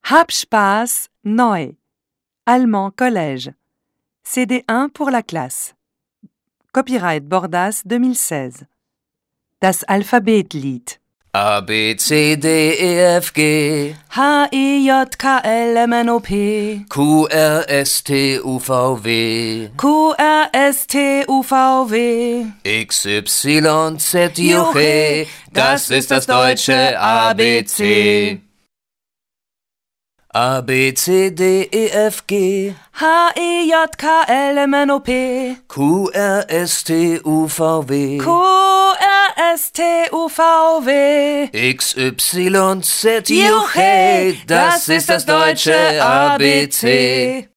Hab Spaß neu. Allemand Collège. CD1 pour la classe. Copyright Bordas 2016. Das Alphabetlied. A, B, C, D, E, F, G H, I, J, K, L, M, N, O, P Q, R, S, T, U, V, W Q, R, S, T, U, V, W X, Y, Z, J, G. Das ist das deutsche ABC. A, B, C, D, E, F, G H, I, J, K, L, M, N, O, P Q, R, S, T, U, V, W Q, R, S, T, U, V, W X, Y, Z, J, G. Das ist das deutsche ABC.